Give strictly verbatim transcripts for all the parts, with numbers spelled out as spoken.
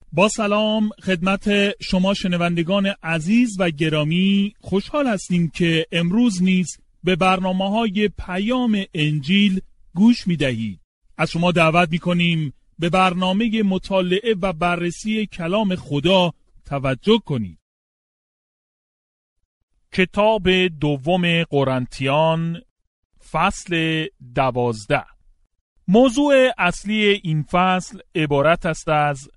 با سلام خدمت شما شنوندگان عزیز و گرامی، خوشحال هستیم که امروز نیز به برنامه‌های پیام انجیل گوش می‌دهید. از شما دعوت می‌کنیم به برنامه مطالعه و بررسی کلام خدا توجه کنید. کتاب دوم قرنتیان فصل دوازده. موضوع اصلی این فصل عبارت است از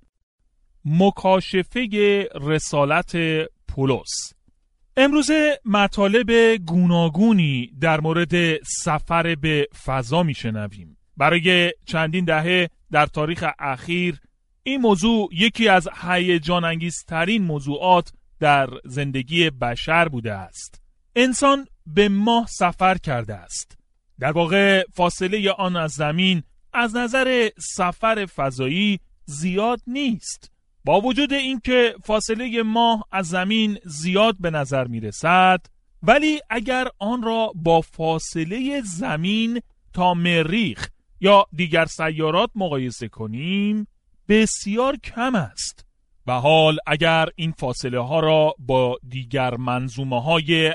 مکاشفه رسالت پولس. امروزه مطالب گوناگونی در مورد سفر به فضا میشنویم. برای چندین دهه در تاریخ اخیر این موضوع یکی از هیجان انگیزترین موضوعات در زندگی بشر بوده است. انسان به ماه سفر کرده است. در واقع فاصله آن از زمین از نظر سفر فضایی زیاد نیست. با وجود اینکه فاصله ماه از زمین زیاد به نظر می رسد، ولی اگر آن را با فاصله زمین تا مریخ یا دیگر سیارات مقایسه کنیم بسیار کم است. و حال اگر این فاصله ها را با دیگر منظومه های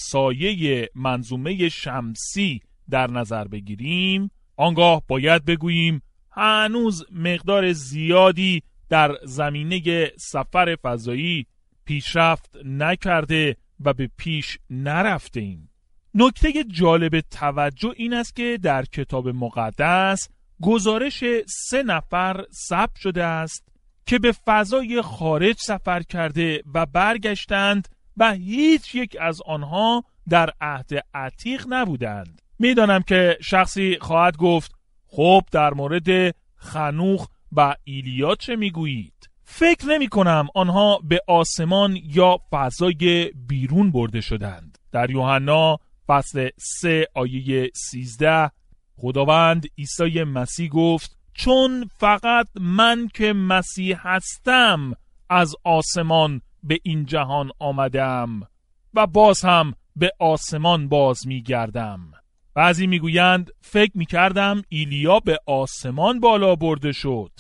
همسایه منظومه شمسی در نظر بگیریم، آنگاه باید بگوییم هنوز مقدار زیادی در زمینه سفر فضایی پیشرفت نکرده و به پیش نرفته ایم. نکته جالب توجه این است که در کتاب مقدس گزارش سه نفر ثبت شده است که به فضای خارج سفر کرده و برگشتند و هیچ یک از آنها در عهد عتیق نبودند. میدانم که شخصی خواهد گفت خب در مورد خنوخ و ایلیا چه میگویید؟ فکر نمی کنم آنها به آسمان یا فضای بیرون برده شدند. در یوحنا فصل سه آیه سیزده خداوند عیسی مسیح گفت چون فقط من که مسیح هستم از آسمان به این جهان آمدم و باز هم به آسمان باز می گردم. بعضی می گویند فکر می کردم ایلیا به آسمان بالا برده شد.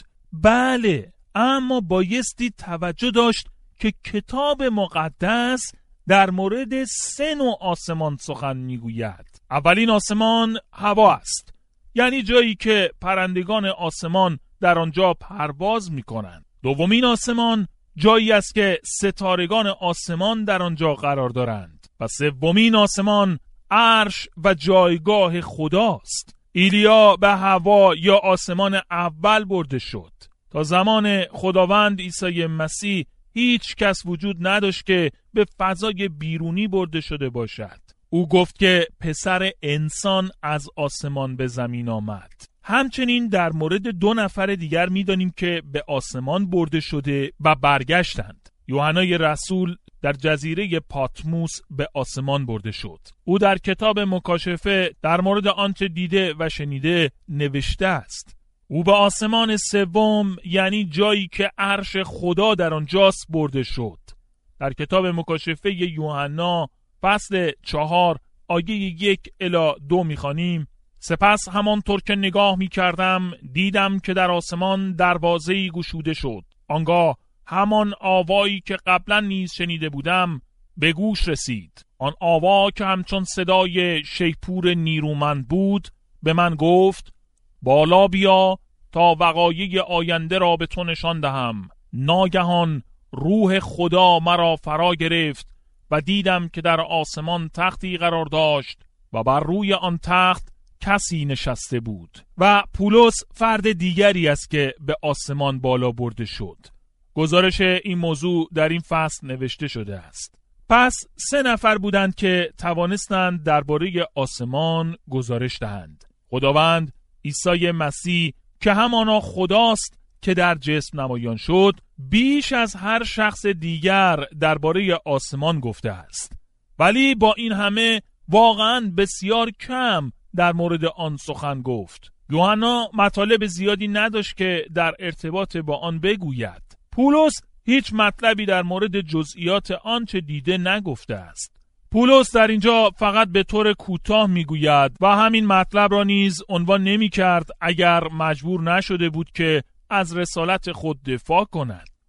بله، اما بایستی توجه داشت که کتاب مقدس در مورد سه نوع آسمان سخن می گوید. اولین آسمان هوا است، یعنی جایی که پرندگان آسمان در آنجا پرواز می کنند. دومین آسمان جایی است که ستارگان آسمان در آنجا قرار دارند. و سومین آسمان عرش و جایگاه خداست. ایلیا به هوا یا آسمان اول برده شد. تا زمان خداوند عیسی مسیح هیچ کس وجود نداشت که به فضای بیرونی برده شده باشد. او گفت که پسر انسان از آسمان به زمین آمد. همچنین در مورد دو نفر دیگر می‌دانیم که به آسمان برده شده و برگشتند. یوحنای رسول در جزیره پاتموس به آسمان برده شد. او در کتاب مکاشفه در مورد آنچه دیده و شنیده نوشته است. او به آسمان سوم، یعنی جایی که عرش خدا در آنجاست، برده شد. در کتاب مکاشفه یوحنا فصل چهار آیه یک الی دو می‌خوانیم سپس همانطور که نگاه می‌کردم دیدم که در آسمان دروازه‌ای گشوده شد. آنگاه همان آوایی که قبلا نیز شنیده بودم به گوش رسید. آن آوا که همچون صدای شیپور نیرومند بود به من گفت بالا بیا تا وقایع آینده را به تو نشان دهم. ناگهان روح خدا مرا فرا گرفت و دیدم که در آسمان تختی قرار داشت و بر روی آن تخت کسی نشسته بود. و پولس فرد دیگری است که به آسمان بالا برده شد. گزارش این موضوع در این فصل نوشته شده است. پس سه نفر بودند که توانستند درباره آسمان گزارش دهند. خداوند عیسی مسیح که همانا خداست که در جسم نمایان شد، بیش از هر شخص دیگر درباره آسمان گفته است. ولی با این همه واقعاً بسیار کم در مورد آن سخن گفت. یوحنا مطالب زیادی نداشت که در ارتباط با آن بگوید. پولس هیچ مطلبی در مورد جزئیات آنچه دیده نگفته است. پولس در اینجا فقط به طور کوتاه میگوید و همین مطلب را نیز عنوان نمی کرد اگر مجبور نشده بود که از رسالت خود دفاع کند.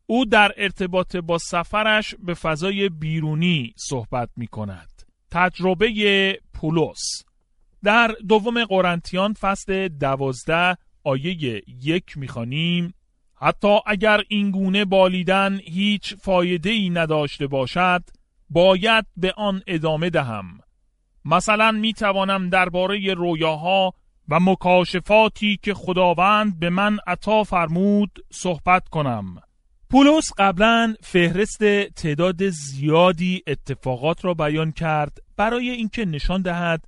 او در ارتباط با سفرش به فضای بیرونی صحبت می کند. تجربه پولس. در دوم قرنتیان فصل دوازده آیه یک می خوانیم: حتی اگر این گونه بالیدن هیچ فایده‌ای نداشته باشد، باید به آن ادامه دهم. مثلا می توانم درباره رویاها و مکاشفاتی که خداوند به من عطا فرمود صحبت کنم. پولس قبلا فهرست تعداد زیادی اتفاقات را بیان کرد برای اینکه نشان دهد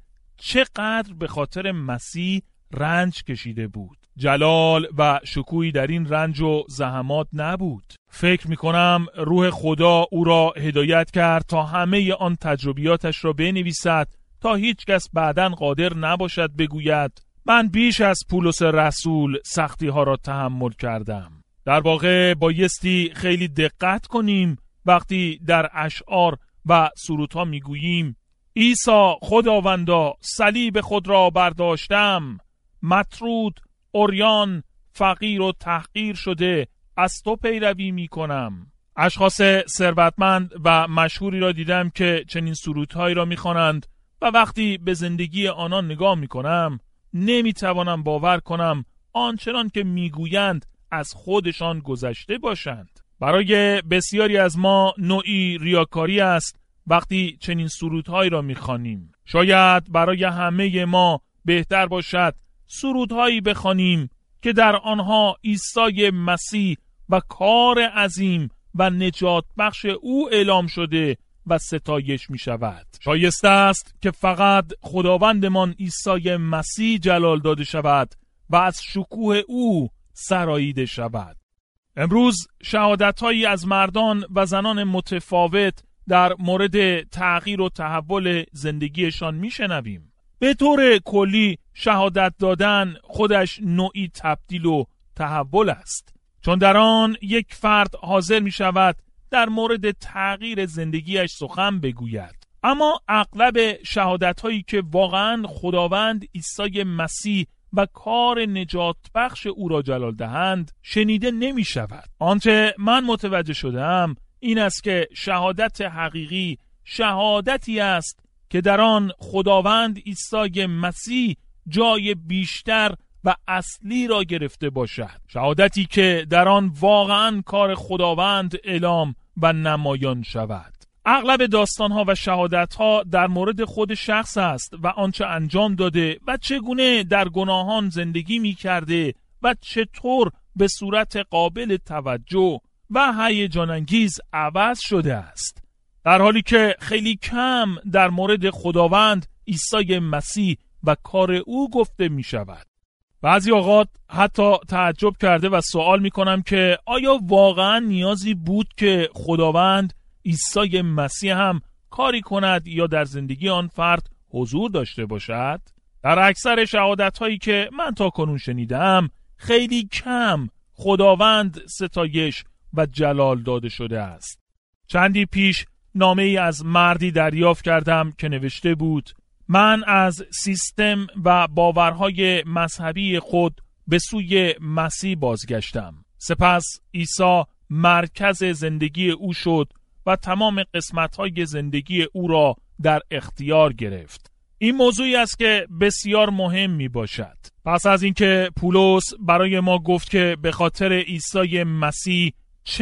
چقدر به خاطر مسیح رنج کشیده بود. جلال و شکوهی در این رنج و زحمات نبود. فکر می کنم روح خدا او را هدایت کرد تا همه آن تجربیاتش را بنویسد تا هیچ کس بعداً قادر نباشد بگوید من بیش از پولس رسول سختی ها را تحمل کردم. در واقع بایستی خیلی دقت کنیم وقتی در اشعار و سرودها می گوییم عیسی خداوندا صلیب خود را برداشتم، مطرود، عریان، فقیر و تحقیر شده از تو پیروی می کنم. اشخاص ثروتمند و مشهوری را دیدم که چنین سرودهایی را می خوانند و وقتی به زندگی آنان نگاه می کنم نمی توانم باور کنم آنچنان که می گویند از خودشان گذشته باشند. برای بسیاری از ما نوعی ریاکاری است وقتی چنین سرودهایی را می خوانیم. شاید برای همه ما بهتر باشد سرودهایی بخوانیم که در آنها عیسی مسیح و کار عظیم و نجات بخش او اعلام شده و ستایش می شود. شایسته است که فقط خداوندمان عیسی مسیح جلال داده شود و از شکوه او سراییده شود. امروز شهادت‌هایی از مردان و زنان متفاوت در مورد تغییر و تحول زندگیشان میشنویم. به طور کلی شهادت دادن خودش نوعی تبدیل و تحول است، چون در آن یک فرد حاضر می شود در مورد تغییر زندگیش سخن بگوید. اما اغلب شهادت‌هایی که واقعاً خداوند عیسی مسیح و کار نجات بخش او را جلال دهند شنیده نمی شود. آنچه من متوجه شدم این است که شهادت حقیقی شهادتی است که در آن خداوند عیسی مسیح جای بیشتر و اصلی را گرفته باشد. شهادتی که در آن واقعاً کار خداوند اعلام و نمایان شود. اغلب داستانها و شهادتها در مورد خود شخص است و آنچه انجام داده و چگونه در گناهان زندگی می کرده و چطور به صورت قابل توجه و هیجان انگیز عوض شده است، در حالی که خیلی کم در مورد خداوند عیسی مسیح و کار او گفته می شود. بعضی اوقات حتی تعجب کرده و سوال می کنم که آیا واقعا نیازی بود که خداوند عیسی مسیح هم کاری کند یا در زندگی آن فرد حضور داشته باشد؟ در اکثر شهادت هایی که من تا کنون شنیدم خیلی کم خداوند ستایش و جلال داده شده است. چندی پیش نامه ای از مردی دریافت کردم که نوشته بود من از سیستم و باورهای مذهبی خود به سوی مسیح بازگشتم. سپس عیسی مرکز زندگی او شد و تمام قسمت‌های زندگی او را در اختیار گرفت. این موضوعی است که بسیار مهم می باشد. پس از اینکه پولس برای ما گفت که به خاطر عیسی مسیح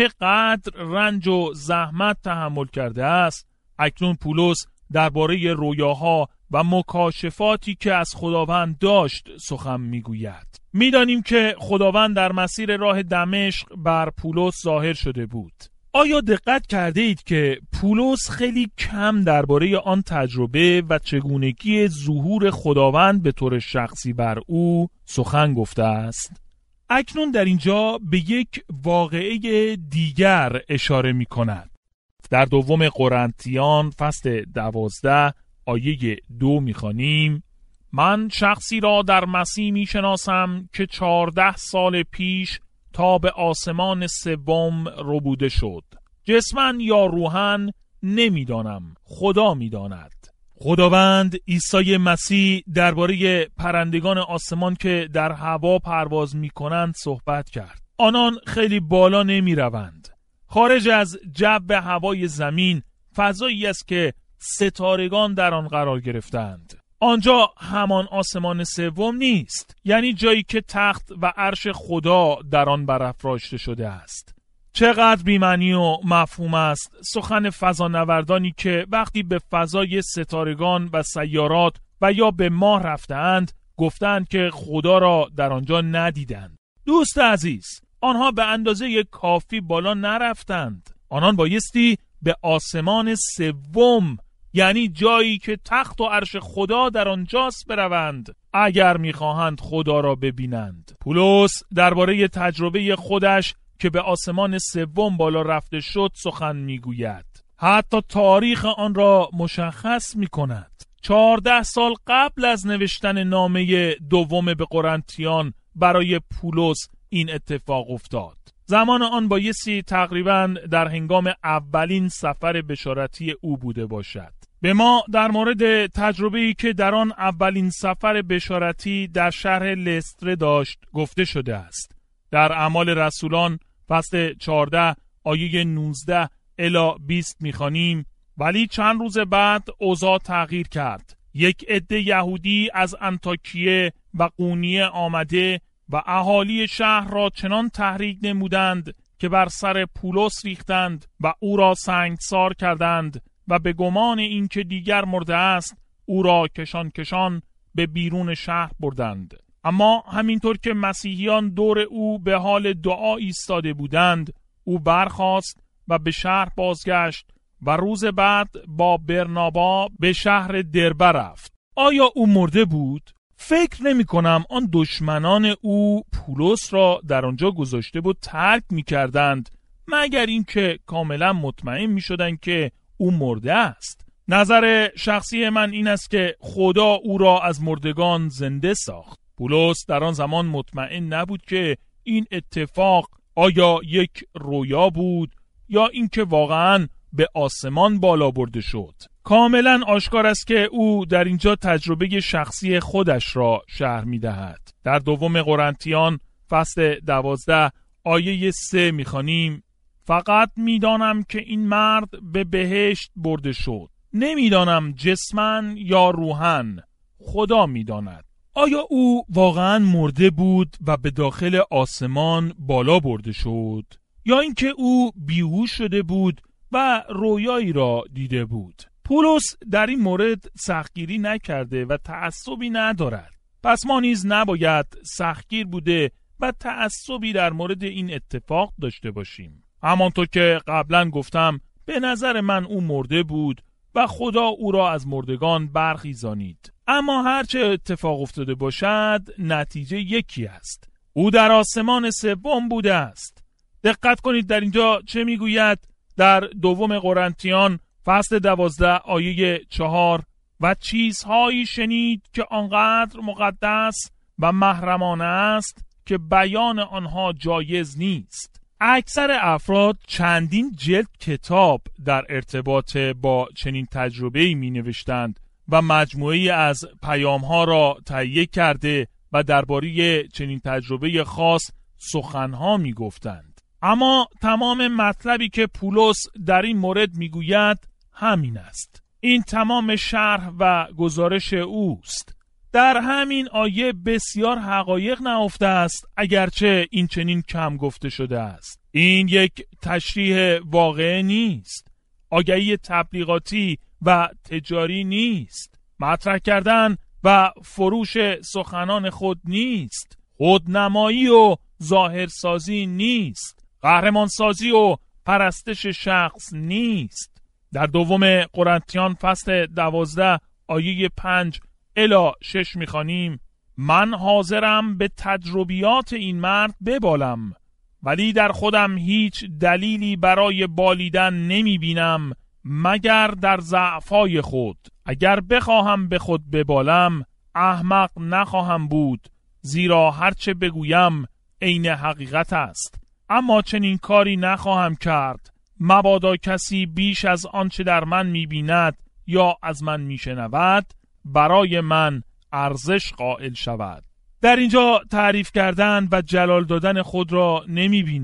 چقدر رنج و زحمت تحمل کرده است، اکنون پولس درباره رویاها و مکاشفاتی که از خداوند داشت سخن میگوید. میدانیم که خداوند در مسیر راه دمشق بر پولس ظاهر شده بود. آیا دقت کرده اید که پولس خیلی کم درباره آن تجربه و چگونگی ظهور خداوند به طور شخصی بر او سخن گفته است؟ اکنون در اینجا به یک واقعه دیگر اشاره می کند. در دوم قرنتیان فصل دوازده آیه دو می خوانیم من شخصی را در مسیح می شناسم که چهارده سال پیش تا به آسمان سوم ربوده شد. جسمن یا روحن نمیدانم، خدا میداند. خداوند عیسی مسیح درباره پرندگان آسمان که در هوا پرواز می کنند صحبت کرد. آنان خیلی بالا نمی روند خارج از جو هوای زمین فضایی است که ستارگان در آن قرار گرفتند. آنجا همان آسمان سوم نیست، یعنی جایی که تخت و عرش خدا در آن برافراشته شده است. چقدر بی‌معنی و مفهوم است سخن فضانوردانی که وقتی به فضای ستارگان و سیارات و یا به ماه رفتند گفتند که خدا را در آنجا ندیدند. دوست عزیز، آنها به اندازه کافی بالا نرفتند. آنان بایستی به آسمان سوم، یعنی جایی که تخت و عرش خدا در آنجاست بروند اگر می‌خواهند خدا را ببینند. پولس درباره تجربه خودش که به آسمان سوم بالا رفته شد سخن میگوید. حتی تاریخ آن را مشخص میکند. چهارده سال قبل از نوشتن نامه دوم به قرنتیان برای پولس این اتفاق افتاد. زمان آن بایستی تقریباً در هنگام اولین سفر بشارتی او بوده باشد. به ما در مورد تجربه‌ای که در آن اولین سفر بشارتی در شهر لستر داشت گفته شده است. در اعمال رسولان فصل چهارده آیه نوزده الی بیست می‌خوانیم: ولی چند روز بعد اوضاع تغییر کرد. یک عده یهودی از انطاکیه و قونیه آمده و اهالی شهر را چنان تحریک نمودند که بر سر پولس ریختند و او را سنگسار کردند و به گمان اینکه دیگر مرده است او را کشان کشان به بیرون شهر بردند. اما همینطور که مسیحیان دور او به حال دعا ایستاده بودند، او برخاست و به شهر بازگشت و روز بعد با برنابا به شهر دربه رفت. آیا او مرده بود؟ فکر نمی کنم آن دشمنان او پولس را در آنجا گذاشته بود ترک می کردند مگر اینکه کاملا مطمئن می شدند که او مرده است. نظر شخصی من این است که خدا او را از مردگان زنده ساخت. پولس در آن زمان مطمئن نبود که این اتفاق آیا یک رویا بود یا اینکه واقعاً به آسمان بالا برده شد. کاملا آشکار است که او در اینجا تجربه شخصی خودش را شرح می دهد. در دوم قرنتیان فصل دوازده آیه سه می خوانیم: فقط می دانم که این مرد به بهشت برده شد. نمی دانم جسمن یا روحن، خدا می داند. آیا او واقعا مرده بود و به داخل آسمان بالا برده شد یا اینکه او بیهوش شده بود و رویایی را دیده بود؟ پولس در این مورد سختگیری نکرده و تعصبی ندارد. پس ما نیز نباید سختگیر بوده و تعصبی در مورد این اتفاق داشته باشیم. همانطور که قبلا گفتم به نظر من او مرده بود و خدا او را از مردگان برخیزانید. اما هرچه اتفاق افتاده باشد نتیجه یکی است: او در آسمان سوم بوده است. دقت کنید در اینجا چه میگوید در دوم قرنتیان فصل دوازده آیه چهار: و چیزهایی شنید که آنقدر مقدس و محرمانه است که بیان آنها جایز نیست. اکثر افراد چندین جلد کتاب در ارتباط با چنین تجربه‌ای می نوشتند و مجموعه‌ای از پیام‌ها را تهیه کرده و درباره چنین تجربه خاص سخن‌ها می گفتند. اما تمام مطلبی که پولس در این مورد می گوید همین است. این تمام شرح و گزارش اوست. در همین آیه بسیار حقایق نهفته است، اگرچه این چنین کم گفته شده است. این یک تشریح واقعی نیست، آگهی تبلیغاتی و تجاری نیست، مطرح کردن و فروش سخنان خود نیست، خودنمایی و ظاهرسازی نیست، قهرمانسازی و پرستش شخص نیست. در دوم قرنتیان فصل دوازده آیه پنج الی شش میخوانیم: من حاضرم به تجربیات این مرد ببالم، ولی در خودم هیچ دلیلی برای بالیدن نمی بینم مگر در ضعف‌های خود. اگر بخواهم به خود ببالم احمق نخواهم بود، زیرا هرچه بگویم عین حقیقت است. اما چنین کاری نخواهم کرد، مبادا کسی بیش از آنچه در من می بیند یا از من می شنود برای من ارزش قائل شود. در اینجا تعریف کردن و جلال دادن خود را نمی بینیم.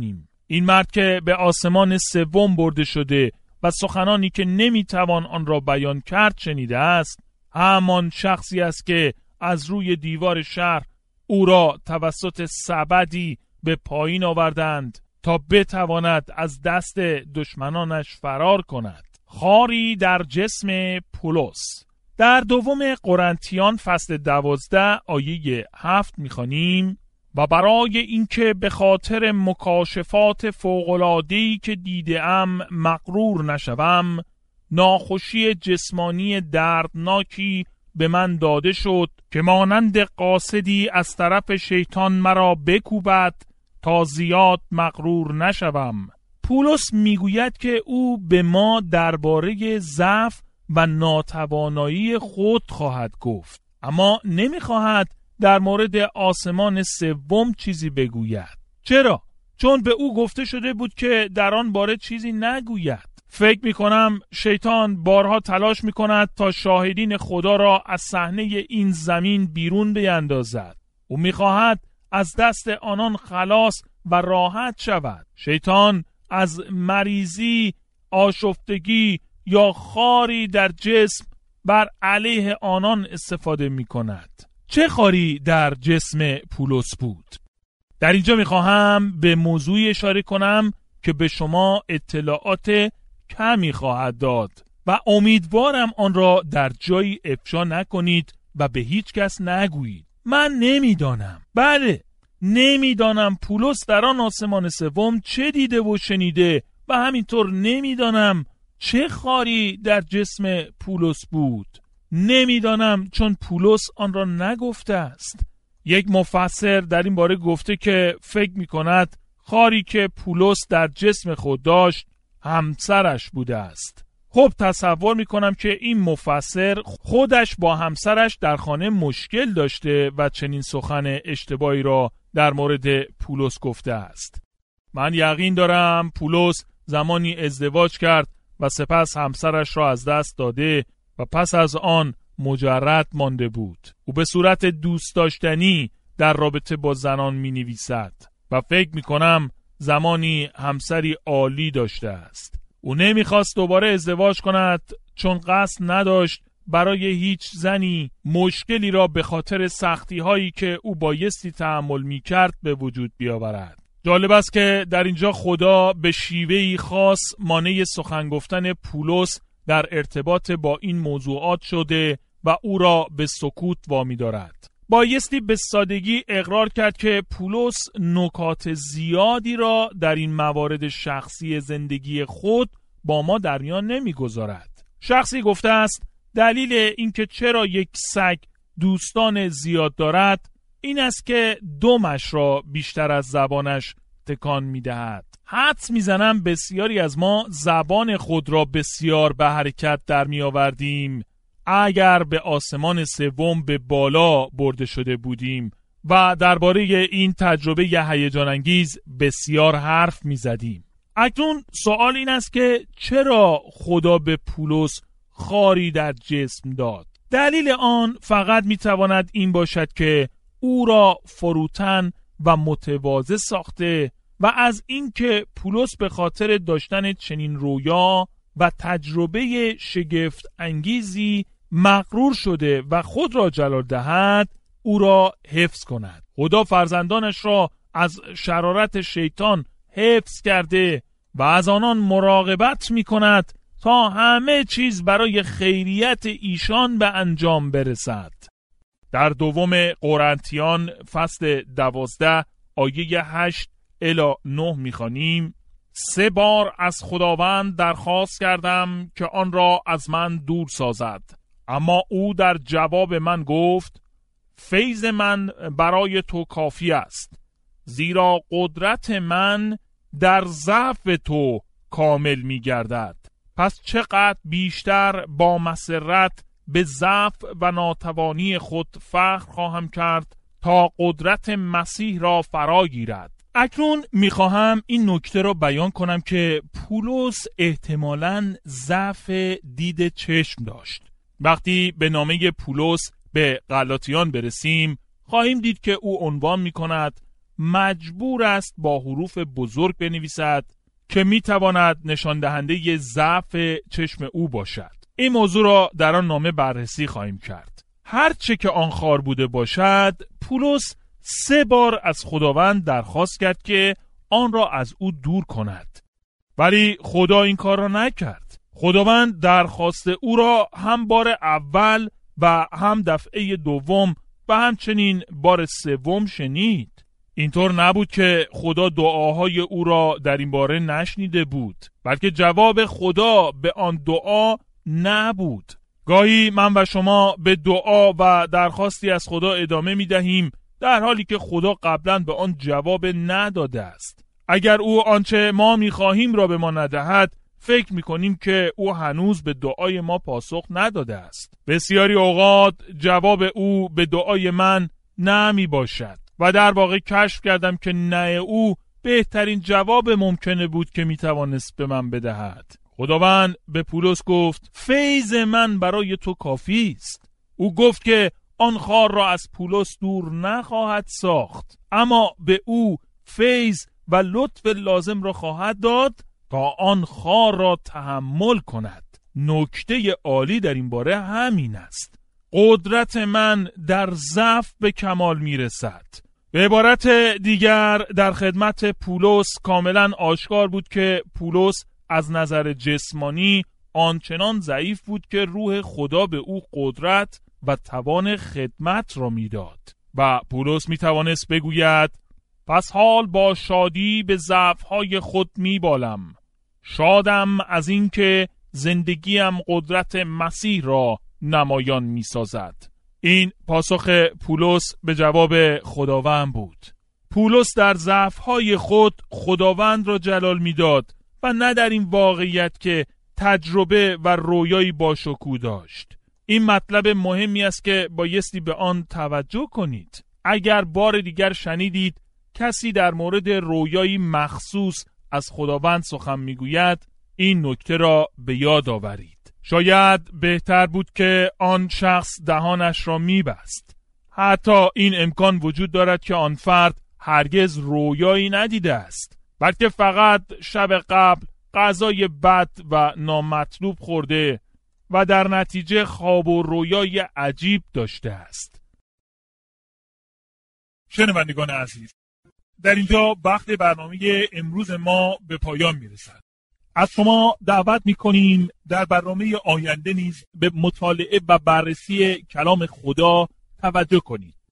این مرد که به آسمان سوم برده شده و سخنانی که نمیتوان آن را بیان کرد شنیده است، همان شخصی است که از روی دیوار شهر او را توسط سبدی به پایین آوردند تا بتواند از دست دشمنانش فرار کند. خاری در جسم پولس. در دوم قرنتیان فصل دوازده آیه هفت می‌خوانیم: و برای اینکه به خاطر مکاشفات فوق‌العاده‌ای که دیده‌ام مغرور نشوم، ناخوشی جسمانی دردناکی به من داده شد که مانند قاصدی از طرف شیطان مرا بکوبد تا زیاد مغرور نشوم. پولس میگوید که او به ما درباره ضعف و ناتوانایی خود خواهد گفت، اما نمیخواهد در مورد آسمان سوم چیزی بگوید. چرا؟ چون به او گفته شده بود که در آن باره چیزی نگوید. فکر میکنم شیطان بارها تلاش میکند تا شاهدین خدا را از صحنه این زمین بیرون بیندازد. او میخواهد از دست آنان خلاص و راحت شود. شیطان از مریضی، آشفتگی یا خاری در جسم بر علیه آنان استفاده میکند. چه خاری در جسم پولس بود؟ در اینجا میخواهم به موضوعی اشاره کنم که به شما اطلاعات کمی خواهد داد و امیدوارم آن را در جایی افشا نکنید و به هیچ کس نگویید. من نمیدانم، بله نمیدانم پولس در آن آسمان سوم چه دیده و شنیده و همینطور نمیدانم چه خاری در جسم پولس بود. نمیدانم چون پولس آن را نگفته است. یک مفسر در این باره گفته که فکر می کند خاری که پولس در جسم خود داشت همسرش بوده است. خب تصور می کنم که این مفسر خودش با همسرش در خانه مشکل داشته و چنین سخن اشتباهی را در مورد پولس گفته است. من یقین دارم پولس زمانی ازدواج کرد و سپس همسرش را از دست داده و پس از آن مجرد مانده بود. او به صورت دوست داشتنی در رابطه با زنان می نویسد و فکر می کنم زمانی همسری عالی داشته است. او نمی خواست دوباره ازدواج کند چون قصد نداشت برای هیچ زنی مشکلی را به خاطر سختی هایی که او بایستی تحمل می کرد به وجود بیاورد. جالب است که در اینجا خدا به شیوهی خاص مانع سخن گفتن پولس در ارتباط با این موضوعات شده و او را به سکوت وامی دارد. بایستی به سادگی اقرار کرد که پولس نکات زیادی را در این موارد شخصی زندگی خود با ما در میان نمیگذارد. شخصی گفته است دلیل اینکه چرا یک سگ دوستان زیاد دارد این است که دمش را بیشتر از زبانش تکان میدهد. حدس میزنم بسیاری از ما زبان خود را بسیار به حرکت در می آوردیم اگر به آسمان سوم به بالا برده شده بودیم و درباره این تجربه هیجان انگیز بسیار حرف میزدیم. اکنون سوال این است که چرا خدا به پولس خاری در جسم داد؟ دلیل آن فقط میتواند این باشد که او را فروتن و متواضع ساخته و از اینکه پولس به خاطر داشتن چنین رویا و تجربه شگفت انگیزی مغرور شده و خود را جلال دهد او را حفظ کند. خدا فرزندانش را از شرارت شیطان حفظ کرده و از آنان مراقبت می کند تا همه چیز برای خیریت ایشان به انجام برسد. در دوم قرنتیان فصل دوازده آیه هشت الی نه می‌خوانیم: سه بار از خداوند درخواست کردم که آن را از من دور سازد، اما او در جواب من گفت فیض من برای تو کافی است، زیرا قدرت من در ضعف تو کامل می‌گردد. پس چقدر بیشتر با مسرت به ضعف و ناتوانی خود فخر خواهم کرد تا قدرت مسیح را فرا گیرد. اکنون میخواهم این نکته را بیان کنم که پولس احتمالاً ضعف دید چشم داشت. وقتی به نامه پولس به غلاطیان برسیم خواهیم دید که او عنوان میکند مجبور است با حروف بزرگ بنویسد که میتواند نشان دهنده ضعف چشم او باشد. این موضوع را در آن نامه بررسی خواهیم کرد. هر چه که آن خار بوده باشد، پولس سه بار از خداوند درخواست کرد که آن را از او دور کند، ولی خدا این کار را نکرد. خداوند درخواست او را هم بار اول و هم دفعه دوم و همچنین بار سوم شنید. اینطور نبود که خدا دعاهای او را در این باره نشنیده بود، بلکه جواب خدا به آن دعا نبود. گاهی من و شما به دعا و درخواستی از خدا ادامه می دهیم در حالی که خدا قبلا به آن جواب نداده است. اگر او آنچه ما می خواهیم را به ما ندهد، فکر می کنیم که او هنوز به دعای ما پاسخ نداده است. بسیاری اوقات جواب او به دعای من نه می باشد و در واقع کشف کردم که نه او بهترین جواب ممکنه بود که می توانست به من بدهد. خداوند به پولس گفت فیض من برای تو کافی است. او گفت که آن خار را از پولس دور نخواهد ساخت، اما به او فیض و لطف لازم را خواهد داد تا آن خار را تحمل کند. نکته عالی در این باره همین است. قدرت من در ضعف به کمال میرسد. به عبارت دیگر در خدمت پولس کاملا آشکار بود که پولس از نظر جسمانی آنچنان ضعیف بود که روح خدا به او قدرت و توان خدمت را میداد و پولس میتوانست بگوید پس حال با شادی به ضعف‌های خود میبالم. شادم از این که زندگیم قدرت مسیح را نمایان میسازد. این پاسخ پولس به جواب خداوند بود. پولس در ضعف‌های خود خداوند را جلال میداد و نه در این واقعیت که تجربه و رویایی با شکوه داشت. این مطلب مهمی است که بایستی به آن توجه کنید. اگر بار دیگر شنیدید کسی در مورد رویایی مخصوص از خداوند سخن میگوید، این نکته را به یاد آورید. شاید بهتر بود که آن شخص دهانش را میبست. حتی این امکان وجود دارد که آن فرد هرگز رویایی ندیده است، بلکه فقط شب قبل غذای بد و نامطلوب خورده و در نتیجه خواب و رویای عجیب داشته است. شنوندگان عزیز، در اینجا وقت برنامه امروز ما به پایان میرسد. از شما دعوت میکنیم در برنامه آینده نیز به مطالعه و بررسی کلام خدا توجه کنید.